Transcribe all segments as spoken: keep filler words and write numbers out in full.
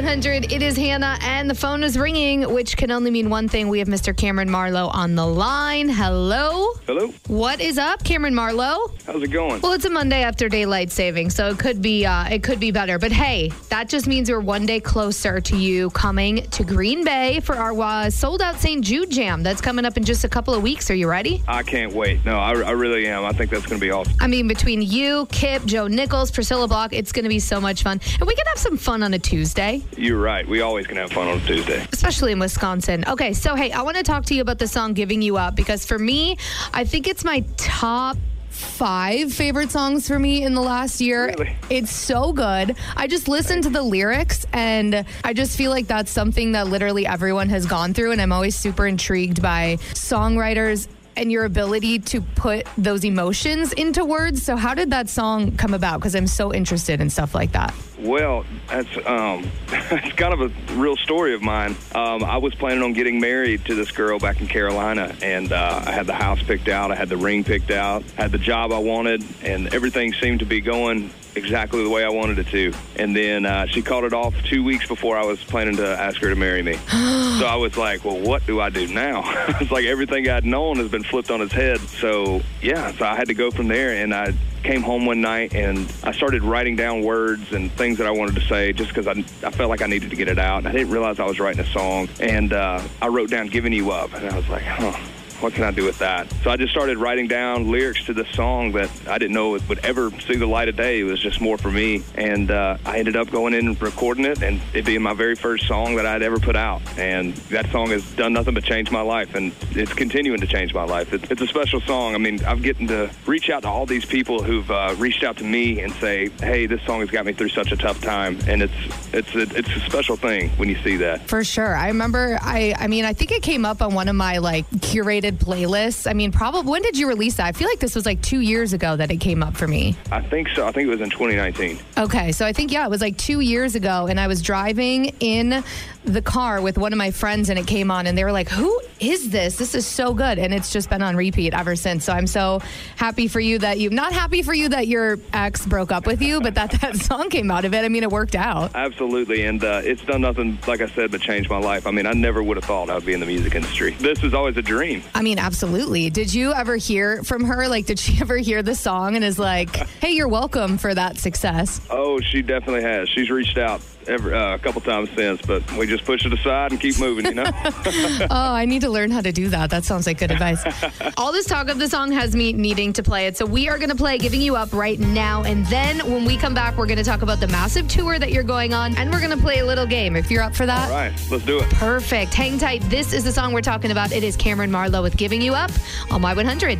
hundred, it is Hannah, and the phone is ringing, which can only mean one thing. We have Mister Cameron Marlowe on the line. Hello? Hello? What is up, Cameron Marlowe? How's it going? Well, it's a Monday after daylight saving, so it could be uh, it could be better. But hey, that just means we're one day closer to you coming to Green Bay for our uh, sold-out Saint Jude Jam. That's coming up in just a couple of weeks. Are you ready? I can't wait. No, I, I really am. I think that's going to be awesome. I mean, between you, Kip, Joe Nichols, Priscilla Block, it's going to be so much fun. And we can have some fun on a Tuesday. You're right. We always can have fun on a Tuesday. Especially in Wisconsin. Okay, so hey, I want to talk to you about the song Giving You Up, because for me, I think it's my top five favorite songs for me in the last year. Really? It's so good. I just listened to the lyrics and I just feel like that's something that literally everyone has gone through, and I'm always super intrigued by songwriters and your ability to put those emotions into words. So how did that song come about? Because I'm so interested in stuff like that. Well, that's um, it's kind of a real story of mine. Um, I was planning on getting married to this girl back in Carolina, and uh, I had the house picked out, I had the ring picked out, had the job I wanted, and everything seemed to be going exactly the way I wanted it to. And then uh, she called it off two weeks before I was planning to ask her to marry me. So I was like, well, what do I do now? It's like everything I'd known has been flipped on its head. So, yeah, so I had to go from there, and I came home one night and I started writing down words and things that I wanted to say just because I, I felt like I needed to get it out. I didn't realize I was writing a song, and uh, I wrote down Giving You Up, and I was like, huh. What can I do with that? So I just started writing down lyrics to this song that I didn't know would ever see the light of day. It was just more for me. And uh, I ended up going in and recording it, and it being my very first song that I'd ever put out. And that song has done nothing but change my life, and it's continuing to change my life. It's, it's a special song. I mean, I'm getting to reach out to all these people who've uh, reached out to me and say, hey, this song has got me through such a tough time. And it's it's a, it's a special thing when you see that. For sure. I remember, I, I mean, I think it came up on one of my, like, curated playlists. I mean, probably, when did you release that? I feel like this was like two years ago that it came up for me. I think so. I think it was in twenty nineteen. Okay, so I think, yeah, it was like two years ago, and I was driving in the car with one of my friends, and it came on, and they were like, who is this? This is so good. And it's just been on repeat ever since. So I'm so happy for you that you, not happy for you that your ex broke up with you, but that that song came out of it. I mean, it worked out. Absolutely. And uh, it's done nothing, like I said, but changed my life. I mean, I never would have thought I would be in the music industry. This was always a dream. I mean, absolutely. Did you ever hear from her? Like, did she ever hear the song and is like, hey, you're welcome for that success? Oh, she definitely has. She's reached out every, uh, a couple times since, but we just push it aside and keep moving, you know? Oh, I need to learn how to do that. That sounds like good advice. All this talk of the song has me needing to play it. So we are going to play Giving You Up right now. And then when we come back, we're going to talk about the massive tour that you're going on. And we're going to play a little game if you're up for that. All right, let's do it. Perfect. Hang tight. This is the song we're talking about. It is Cameron Marlowe with Giving You Up on Y one hundred.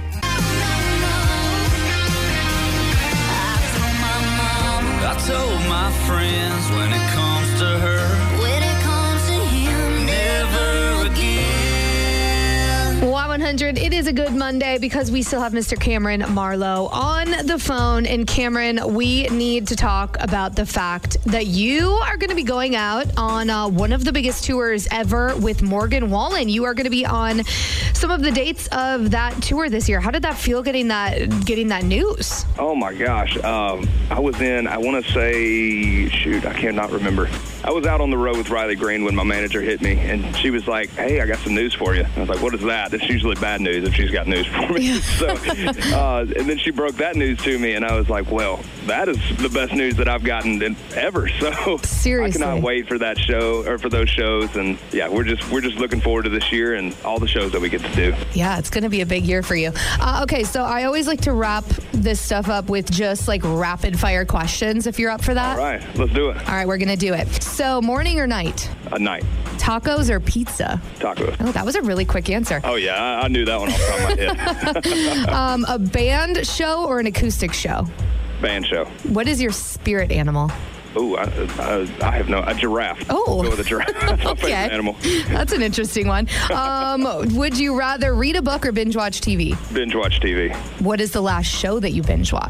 I told my friends when it comes to her, when it comes to him, never again. Y one hundred, it is a good Monday because we still have Mister Cameron Marlowe on the phone. And Cameron, we need to talk about the fact that you are going to be going out on uh, one of the biggest tours ever with Morgan Wallen. You are going to be on some of the dates of that tour this year. How did that feel getting that getting that news? Oh my gosh. Um, I was in, I want to say, shoot, I cannot remember. I was out on the road with Riley Green when my manager hit me, and she was like, hey, I got some news for you. I was like, what is that? It's usually bad news if she's got news for me. Yeah. So, uh, and then she broke that news to me, and I was like, well, that is the best news that I've gotten in, ever. So seriously, I cannot wait for that show, or for those shows. And yeah, we're just we're just looking forward to this year and all the shows that we get to do. Yeah, it's going to be a big year for you. Uh, okay, so I always like to wrap this stuff up with just like rapid fire questions, if you're up for that. All right, let's do it. All right, we're going to do it. So morning or night? A night. Tacos or pizza? Tacos. Oh, that was a really quick answer. Oh, yeah, I, I knew that one off the top of my head. um, a band show or an acoustic show? Band show. What is your spirit animal? Oh, I, I, I have no, a giraffe. Oh. Go with a giraffe. That's my okay. favorite animal. That's an interesting one. Um, would you rather read a book or binge watch T V? Binge watch T V. What is the last show that you binge watched?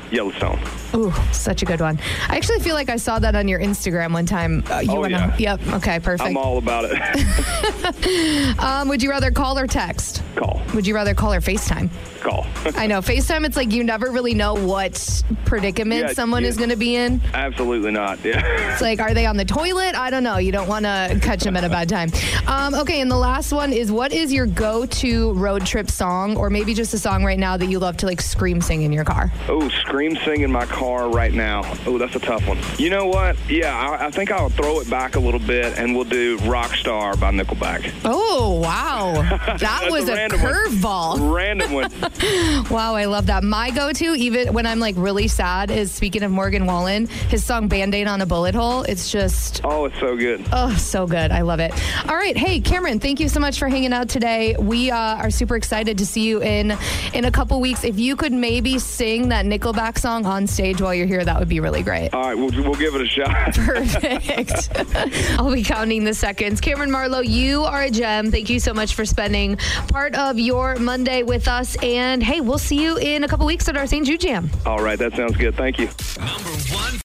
Yellowstone. Ooh, such a good one. I actually feel like I saw that on your Instagram one time. Uh, you oh, wanna, yeah. Yep. Okay, perfect. I'm all about it. um, would you rather call or text? Call. Would you rather call or FaceTime? Call. I know. FaceTime, it's like you never really know what predicament Yeah, someone yeah. is going to be in. Absolutely not. Yeah. It's like, are they on the toilet? I don't know. You don't want to catch them at a bad time. Um, okay, and the last one is, what is your go-to road trip song, or maybe just a song right now that you love to like scream sing in your car? Oh, scream sing in my car right now. Oh, that's a tough one. You know what? Yeah, I, I think I'll throw it back a little bit, and we'll do Rockstar by Nickelback. Oh, wow. That was a, a curveball. Random one. Wow, I love that. My go-to, even when I'm like really sad, is, speaking of Morgan Wallen, his song Band-Aid on a Bullet Hole. It's just... Oh, it's so good. Oh, so good. I love it. All right. Hey, Cameron, thank you so much for hanging out today. We uh, are super excited to see you in, in a couple weeks. If you could maybe sing that Nickelback song on stage while you're here, that would be really great. All right, we'll, we'll give it a shot. Perfect. I'll be counting the seconds. Cameron Marlowe, you are a gem. Thank you so much for spending part of your Monday with us. And hey, we'll see you in a couple weeks at our Saint Jude Jam. All right, that sounds good. Thank you. Number one